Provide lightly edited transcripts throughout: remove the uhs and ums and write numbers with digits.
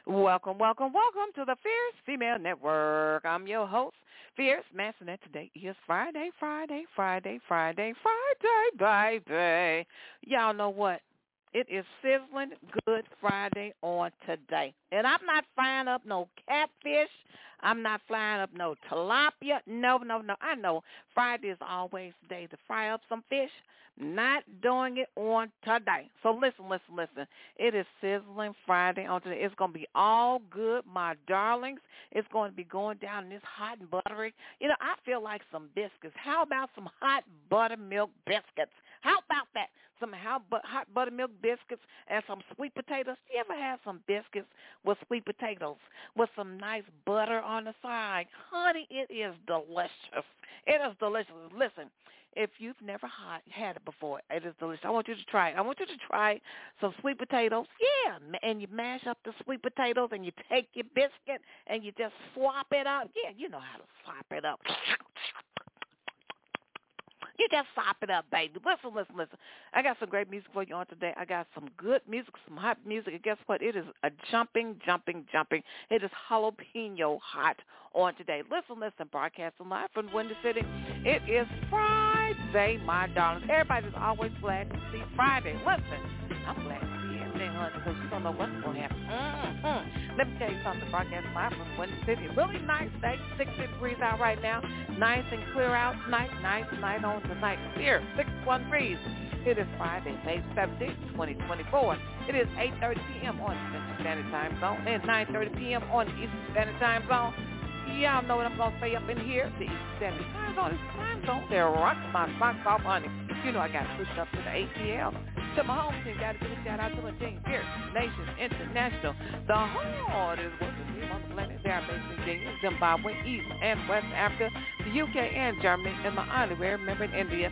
Welcome, welcome, welcome to the Fierce Female Network. I'm your host, Fierce Manson, and today is Friday, baby. Y'all know what? It is sizzling good Friday on today. And I'm not frying up no catfish. I'm not frying up no tilapia. No. I know Friday is always the day to fry up some fish. Not doing it on today. So listen. It is sizzling Friday on today. It's going to be all good, my darlings. It's going to be going down in this hot and buttery. You know, I feel like some biscuits. How about some hot buttermilk biscuits? How about that? Some hot buttermilk biscuits and some sweet potatoes. You ever have some biscuits with sweet potatoes with some nice butter on the side? Honey, it is delicious. It is delicious. Listen, if you've never had it before, it is delicious. I want you to try it. I want you to try some sweet potatoes. Yeah, and you mash up the sweet potatoes and you take your biscuit and you just swap it up. Yeah, you know how to swap it up. You just sop it up, baby. Listen. I got some great music for you on today. I got some good music, some hot music. And guess what? It is a jumping. It is jalapeno hot on today. Listen. Broadcasting live from Windy City. It is Friday, my darlings. Everybody's always glad to see Friday. Listen, I'm glad to see everything, honey, because you don't know what's going to happen. Let me tell you something. Broadcast live from Windy City. Really nice day. 60 degrees out right now. Nice and clear out tonight. Nice night on tonight. Here, 61 degrees. It is Friday, May 17th, 2024. It is 8:30 p.m. on the Central Standard Time Zone and 9:30 p.m. on the Eastern Standard Time Zone. Y'all know what I'm going to say up in here. The Eastern Standard Time Zone is the time zone. They're rocking my socks off, honey. You know I got to push up to the ATL. To my home team, got to give a shout out to my team here, Nation International. The hardest working team on the planet. They are based in Kenya, Zimbabwe, East and West Africa, the UK and Germany, and my honorary member in India.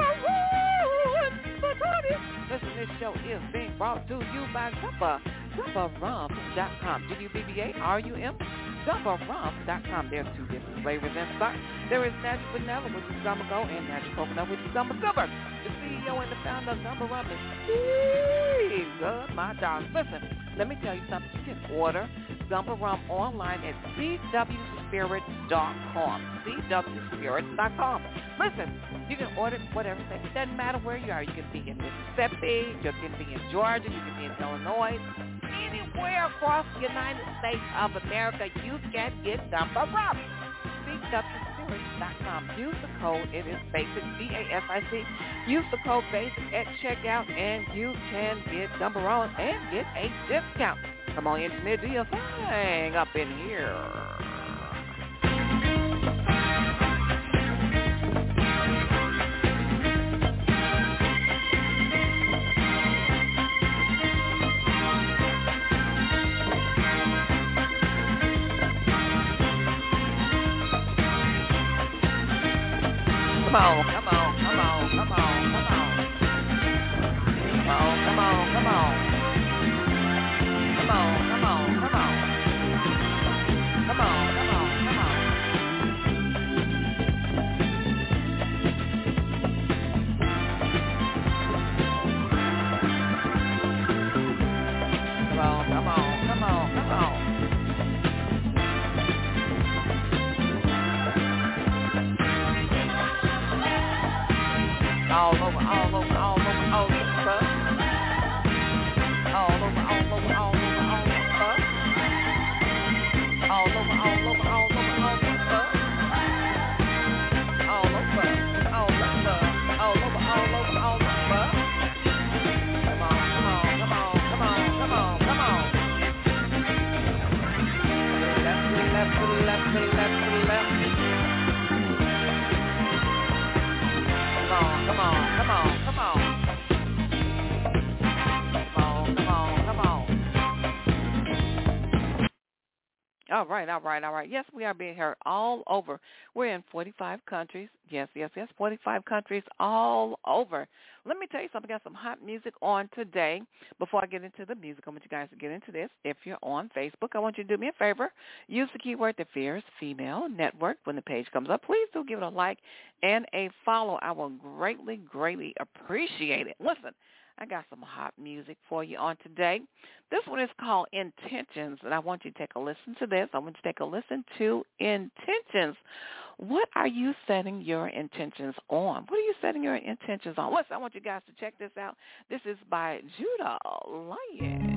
Listen, this show is being brought to you by ZumbaRum.com. ZUBBARUM. ZumbaRum.com. There's two different flavors in stock. There is natural vanilla, which is Zumba Go, and natural coconut, which is Zumba Silver. The CEO and the founder of Zumba Rum is good, my darling. Listen, let me tell you something. You can order Zumba Rum online at CWSpirit.com. CWSpirit.com. Listen, you can order whatever state. It doesn't matter where you are. You can be in Mississippi. You can be in Georgia. You can be in Illinois. Anywhere across the United States of America, you can get Zumba Rum. CWSpirit.com. Use the code. It is BASIC, BASIC. Use the code BASIC at checkout, and you can get Zumba Rum and get a discount. Come on, engineer, do your thing up in here. Come on. Come on. All over, sir. All over, sir. All over, sir. All over, sir. Come on. Left. Come on. All right. Yes, we are being heard all over. We're in 45 countries. Yes, 45 countries all over. Let me tell you something. I got some hot music on today. Before I get into the music, I want you guys to get into this. If you're on Facebook, I want you to do me a favor. Use the keyword The Fierce Female Network. When the page comes up, please do give it a like and a follow. I will greatly appreciate it. Listen, I got some hot music for you on today. This one is called Intentions, and I want you to take a listen to this. I want you to take a listen to Intentions. What are you setting your intentions on? What are you setting your intentions on? Listen, I want you guys to check this out. This is by Judah Lion.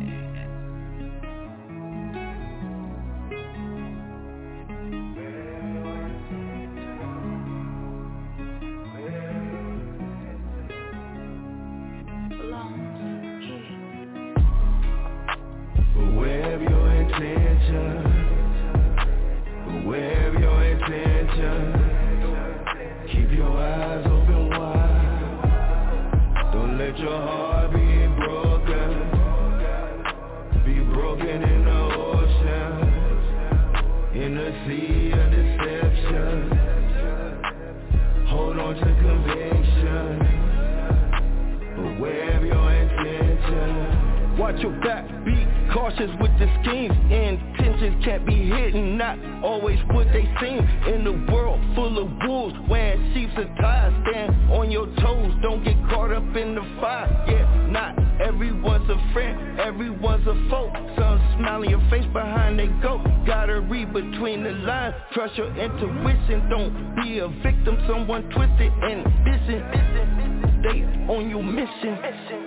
Beware of your intentions. Beware of your intentions. Keep your eyes open wide. Don't let your heart be broken. Be broken in the ocean, in the sea of deception. Hold on to conviction. Beware of your intentions. Watch your back, be cautious with the schemes. Intentions can't be hidden, not always what they seem. In a world full of wolves, wearing sheep's attire. Stand on your toes, don't get caught up in the fire. Yeah, not everyone's a friend, everyone's a foe. Some smile in your face behind they go. Gotta read between the lines, trust your intuition. Don't be a victim, someone twisted and ambition. Stay on your mission.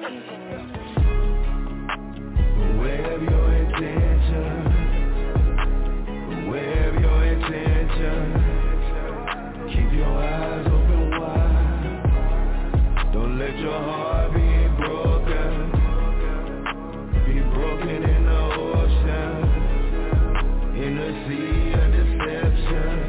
Beware of your intentions. Beware of your intentions. Keep your eyes open wide. Don't let your heart be broken. Be broken in the ocean, in the sea of deception.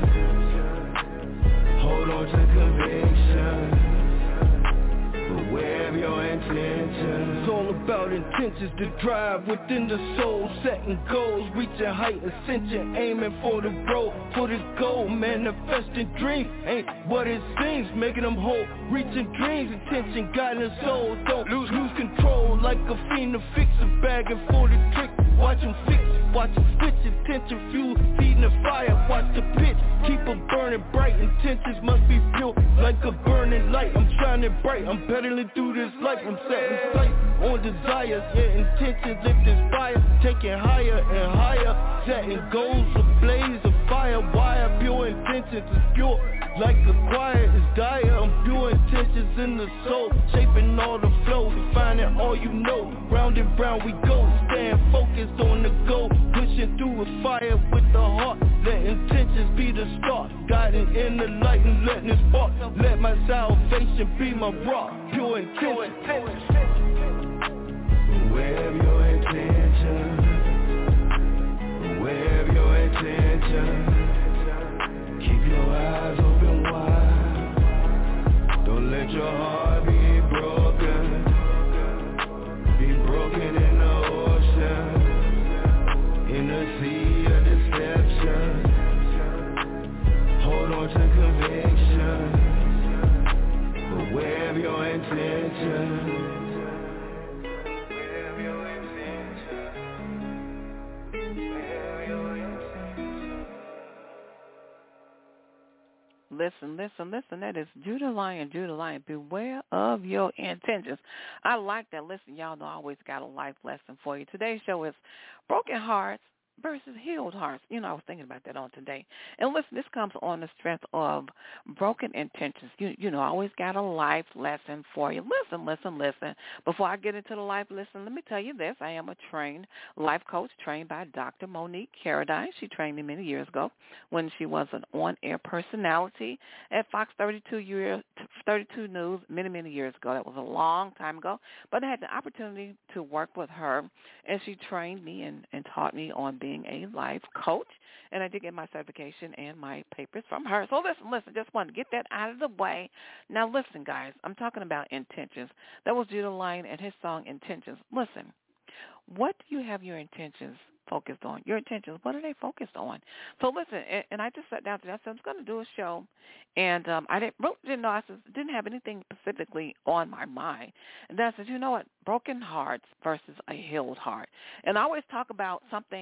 Hold on to conviction. Beware of your intentions. It's all about intentions to drive within the soul, setting goals, reaching height, ascension, aiming for the road, for the goal, manifesting dreams, ain't what it seems, making them whole, reaching dreams, intention, guiding souls, don't lose control, like a fiend to fix a bag and for the trick, watch them fix, watch them switch, intention fuel, feeding the fire, watch the pitch, keep them burning bright, intentions must be pure, like a burning light, I'm shining bright, I'm pedaling through this life, I'm setting sight on desires, yeah, intentions lift this fire, taking higher and higher, setting goals ablaze, a fire wire, pure intentions is pure, like a choir is dire, I'm pure intentions in the soul, shaping all the flow, defining all you know, round and round we go, staying focused on the goal, pushing through a fire with the heart, let intentions be the start, guiding in the light and letting it spark, let my salvation be my rock, pure intentions. Beware of your intentions. Beware of your intentions. Keep your eyes open wide. Don't let your heart be broken. Be broken in the ocean, in the sea of deception. Hold on to conviction. Beware of your intentions. Listen. That is Judah Lion. Beware of your intentions. I like that. Listen, y'all know I always got a life lesson for you. Today's show is Broken Hearts versus Healed Hearts. You know, I was thinking about that on today. And listen, this comes on the strength of broken intentions. You know, I always got a life lesson for you. Listen. Before I get into the life lesson, let me tell you this. I am a trained life coach, trained by Dr. Monique Carradine. She trained me many years ago when she was an on-air personality at Fox 32 News many years ago. That was a long time ago. But I had the opportunity to work with her, and she trained me and taught me on being a life coach, and I did get my certification and my papers from her. So listen, just want to get that out of the way. Now listen, guys, I'm talking about intentions. That was Judah Lion and his song Intentions. Listen, what do you have your intentions focused on? Your intentions, what are they focused on? So listen, and I just sat down today. I said I was going to do a show, and I didn't know. I didn't have anything specifically on my mind. And then I said, you know what? Broken hearts versus a healed heart. And I always talk about something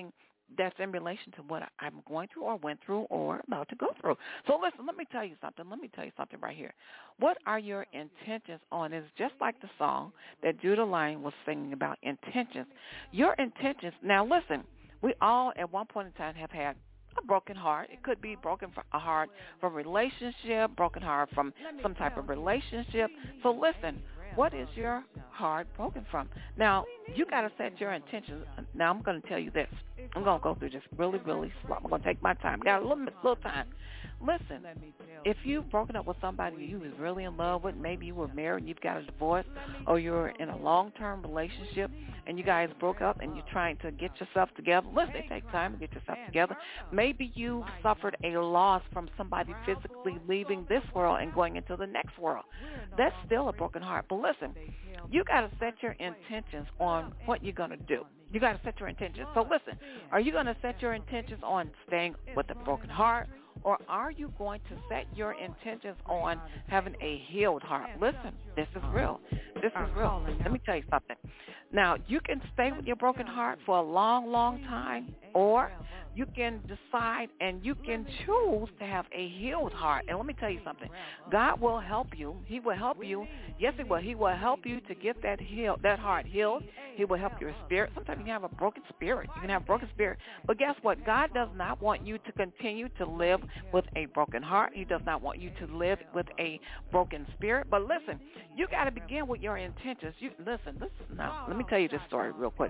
that's in relation to what I'm going through or went through or about to go through. So listen, let me tell you something. Let me tell you something right here. What are your intentions on? It's just like the song that Judah Lyon was singing about, intentions. Your intentions. Now listen, we all at one point in time have had a broken heart. It could be broken from a heart from relationship, broken heart from some type of relationship. So listen, what is your heart broken from? Now, you got to set your intentions. Now, I'm going to tell you this. I'm going to go through this really, really slow. I'm going to take my time. Got a little time. Listen, if you've broken up with somebody you was really in love with, maybe you were married and you've got a divorce, or you're in a long-term relationship and you guys broke up and you're trying to get yourself together. Listen, it takes time to get yourself together. Maybe you suffered a loss from somebody physically leaving this world and going into the next world. That's still a broken heart. But listen, you got to set your intentions on what you're going to do. You got to set your intentions. So listen, are you going to set your intentions on staying with a broken heart, or are you going to set your intentions on having a healed heart? Listen, this is real. This is real. Let me tell you something. Now, you can stay with your broken heart for a long, long time, or you can decide and you can choose to have a healed heart. And let me tell you something. God will help you. He will help you. Yes, He will. He will help you to get that heart healed. He will help your spirit. Sometimes you can have a broken spirit. You can have a broken spirit. But guess what? God does not want you to continue to live with a broken heart. He does not want you to live with a broken spirit. But listen, you got to begin with your intentions. Listen, now, let me tell you this story real quick.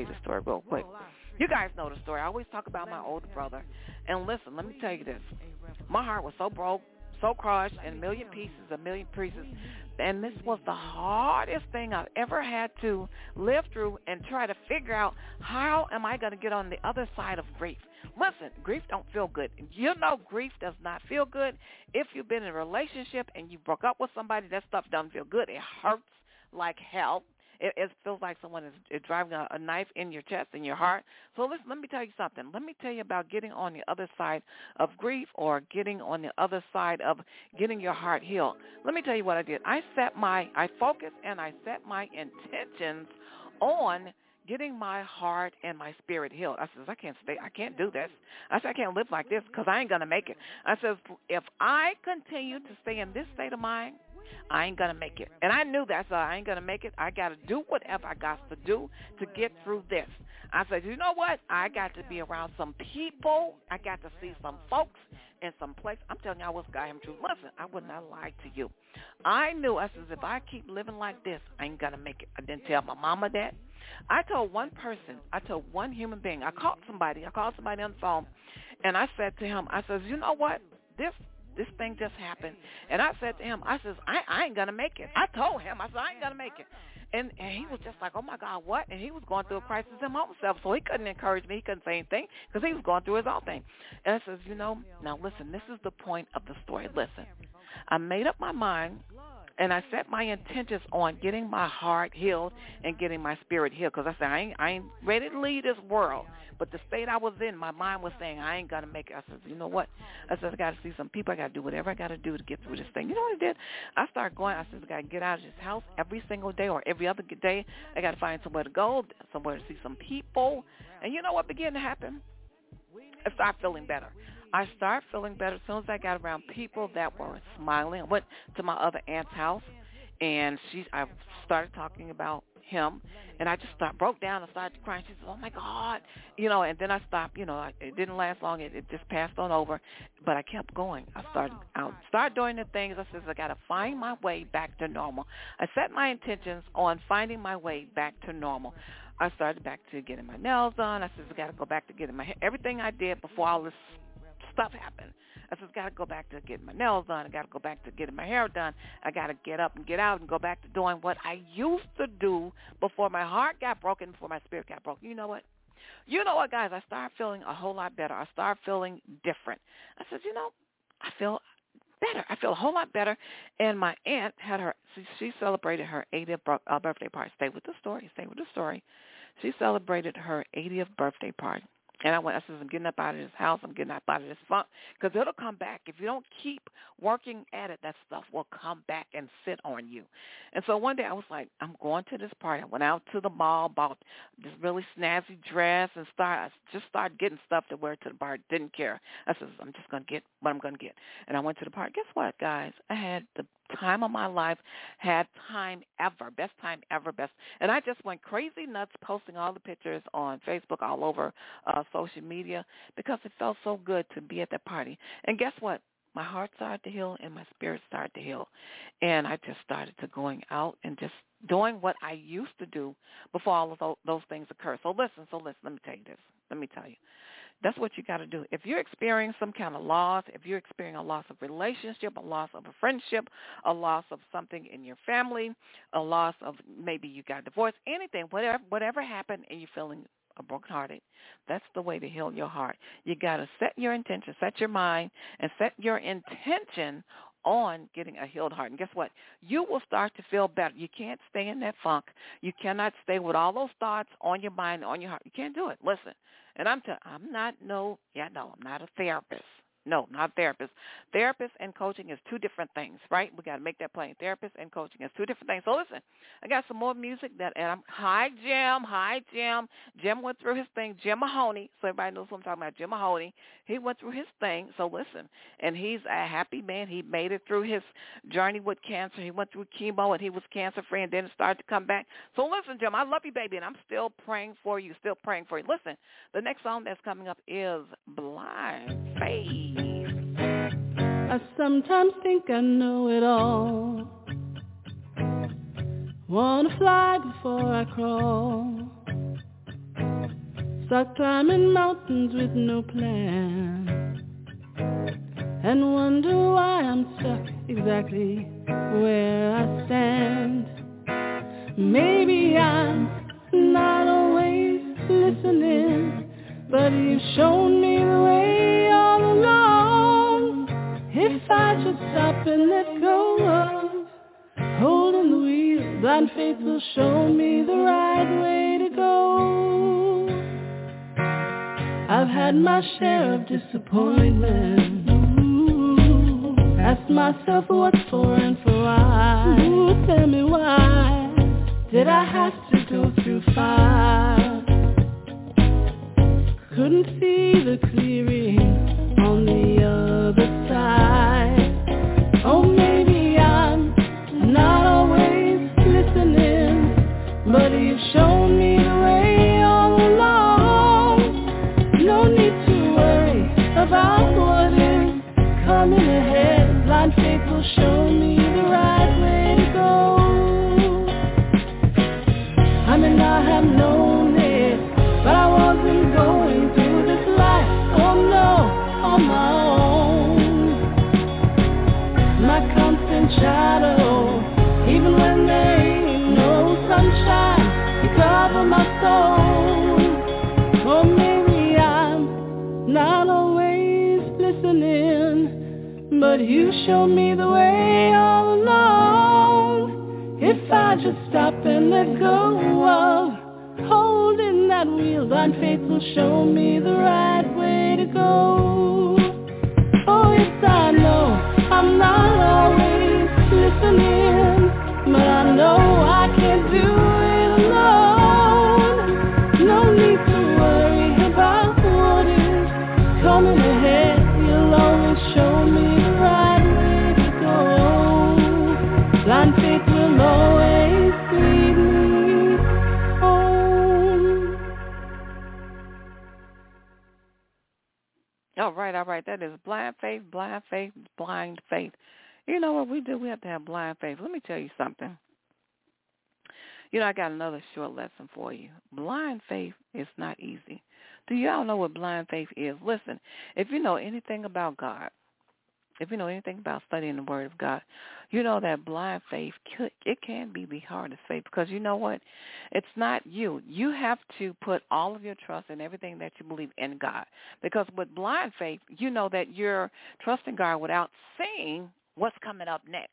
You guys know the story. I always talk about my older brother. And listen, let me tell you this. My heart was so broke, so crushed, in a million pieces. And this was the hardest thing I've ever had to live through and try to figure out, how am I going to get on the other side of grief? Listen, grief don't feel good. You know grief does not feel good. If you've been in a relationship and you broke up with somebody, that stuff doesn't feel good. It hurts like hell. It feels like someone is driving a knife in your chest, in your heart. So listen, let me tell you something. Let me tell you about getting on the other side of grief, or getting on the other side of getting your heart healed. Let me tell you what I did. I focused and I set my intentions on getting my heart and my spirit healed. I said, I can't do this. I said, I can't live like this because I ain't going to make it. I said, if I continue to stay in this state of mind, I ain't going to make it. And I knew that, so I ain't going to make it. I got to do whatever I got to do to get through this. I said, you know what? I got to be around some people. I got to see some folks in some place. I'm telling you, I was God. Listen, I would not lie to you. I knew, I said, if I keep living like this, I ain't going to make it. I didn't tell my mama that. I told one person, I told one human being. I called somebody on the phone, and I said to him, I said, you know what? This thing just happened. And I said to him, I says, I ain't going to make it. I told him, I said, I ain't going to make it. And he was just like, oh, my God, what? And he was going through a crisis himself, so he couldn't encourage me. He couldn't say anything because he was going through his own thing. And I says, now listen, this is the point of the story. Listen, I made up my mind, and I set my intentions on getting my heart healed and getting my spirit healed, because I said, I ain't ready to leave this world. But the state I was in, my mind was saying, I ain't going to make it. I said, you know what? I said, I got to see some people. I got to do whatever I got to do to get through this thing. You know what I did? I started going. I said, I got to get out of this house every single day or every other day. I got to find somewhere to go, somewhere to see some people. And you know what began to happen? I started feeling better. I started feeling better as soon as I got around people that were smiling. I went to my other aunt's house, and I started talking about him, and I just broke down and started crying. She said, oh, my God. And then I stopped. It didn't last long. It just passed on over, but I kept going. I started doing the things. I said, I got to find my way back to normal. I set my intentions on finding my way back to normal. I started back to getting my nails done. I said, I got to go back to getting my hair. Everything I did before all this stuff happened. I said, I got to go back to getting my nails done. I got to go back to getting my hair done. I got to get up and get out and go back to doing what I used to do before my heart got broken, before my spirit got broken. You know what? Guys? I started feeling a whole lot better. I started feeling different. I said, I feel better. I feel a whole lot better. And my aunt had she celebrated her 80th birthday party. Stay with the story. She celebrated her 80th birthday party. And I said, I'm getting up out of this house. I'm getting up out of this funk, because it'll come back. If you don't keep working at it, that stuff will come back and sit on you. And so one day I was like, I'm going to this party. I went out to the mall, bought this really snazzy dress, and started getting stuff to wear to the bar. Didn't care. I said, I'm just going to get what I'm going to get. And I went to the party. Guess what, guys? I had the time of my life, had time ever, best time ever, best. And I just went crazy nuts posting all the pictures on Facebook, all over social media, because it felt so good to be at that party. And guess what? My heart started to heal and my spirit started to heal. And I just started to going out and just doing what I used to do before all of those things occurred. So listen, let me tell you this. Let me tell you. That's what you got to do. If you're experiencing some kind of loss, if you're experiencing a loss of relationship, a loss of a friendship, a loss of something in your family, a loss of maybe you got divorced, anything, whatever happened and you're feeling brokenhearted, that's the way to heal your heart. You got to set your intention, set your mind, and set your intention on getting a healed heart. And guess what? You will start to feel better. You can't stay in that funk. You cannot stay with all those thoughts on your mind, on your heart. You can't do it. Listen, and I'm not a therapist. No, not therapist. Therapist and coaching is two different things, right? We got to make that plain. Therapist and coaching is two different things. So listen, I got some more music hi, Jim. Jim went through his thing. Jim Mahoney, so everybody knows what I'm talking about. Jim Mahoney, he went through his thing. So listen, and he's a happy man. He made it through his journey with cancer. He went through chemo, and he was cancer-free, and then it started to come back. So listen, Jim, I love you, baby, and I'm still praying for you, Listen, the next song that's coming up is Blind Faith. I sometimes think I know it all. Wanna fly before I crawl. Start climbing mountains with no plan, and wonder why I'm stuck exactly where I stand. Maybe I'm not always listening, but you've shown me the way all along. If I just stop and let go of holding the wheel, blind faith will show me the right way to go. I've had my share of disappointment. Ask myself what's for and for why. Tell me why did I have to go through fire? Couldn't see the clearing on the other side. Oh, maybe I'm not always listening, but you've shown me the way all along. No need to worry about what is coming ahead. Blind faith will show me the right way to go. I may not have known it, but I wasn't going through this life, oh no, on my own. My constant shadow, even when there ain't no sunshine, you cover my soul. Oh, maybe I'm not always listening, but you show me the way all along. If I just stop and let go of holding that wheel, blind faith will show me the right way to go. Oh, yes, I know I'm not always listening, but I know I can't do it alone. No need to worry about what is coming ahead. You'll always show me the right way to go. Blind faith will always lead me home. All right. That is blind faith. You know what we do? We have to have blind faith. Let me tell you something. You know, I got another short lesson for you. Blind faith is not easy. Do y'all know what blind faith is? Listen, if you know anything about God, if you know anything about studying the Word of God, you know that blind faith, it can be the hardest faith, because you know what? It's not you. You have to put all of your trust and everything that you believe in God, because with blind faith, you know that you're trusting God without seeing what's coming up next.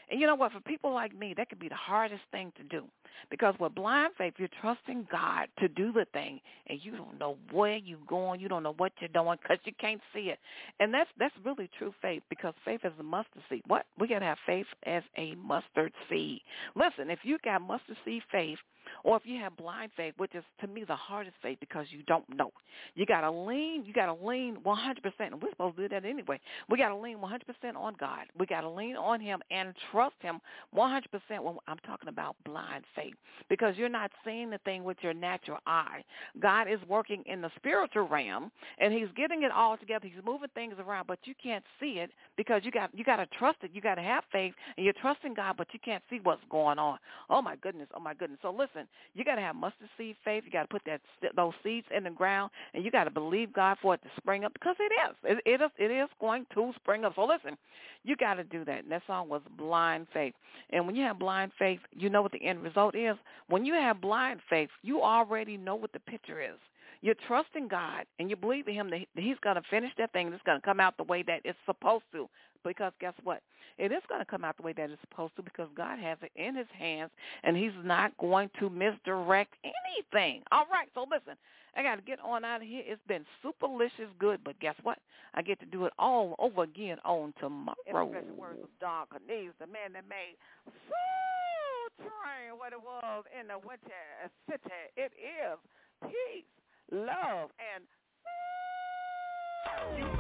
And you know what? For people like me, that could be the hardest thing to do. Because with blind faith, you're trusting God to do the thing, and you don't know where you're going. You don't know what you're doing because you can't see it. And that's really true faith, because faith is a mustard seed. What? We got to have faith as a mustard seed. Listen, if you got mustard seed faith, or if you have blind faith, which is, to me, the hardest faith, because you don't know. You got to lean 100%, and we're supposed to do that anyway. We got to lean 100% on God. We got to lean on him and trust him 100% when I'm talking about blind faith, because you're not seeing the thing with your natural eye. God is working in the spiritual realm, and he's getting it all together. He's moving things around, but you can't see it because you got to trust it. You got to have faith, and you're trusting God, but you can't see what's going on. Oh, my goodness. So listen. You got to have mustard seed faith. You got to put those seeds in the ground, and you got to believe God for it to spring up, because it is going to spring up. So listen, you got to do that. And that song was Blind Faith. And when you have blind faith, you know what the end result is. When you have blind faith, you already know what the picture is. You're trusting God, and you believe in him that he's going to finish that thing. It's going to come out the way that it's supposed to. Because guess what? It is going to come out the way that it's supposed to, because God has it in his hands, and he's not going to misdirect anything. All right, so listen, I got to get on out of here. It's been superlicious good, but guess what? I get to do it all over again on tomorrow. In the special words of Don Cornelius, the man that made Soul Train what it was in the Winter City. It is peace, love, and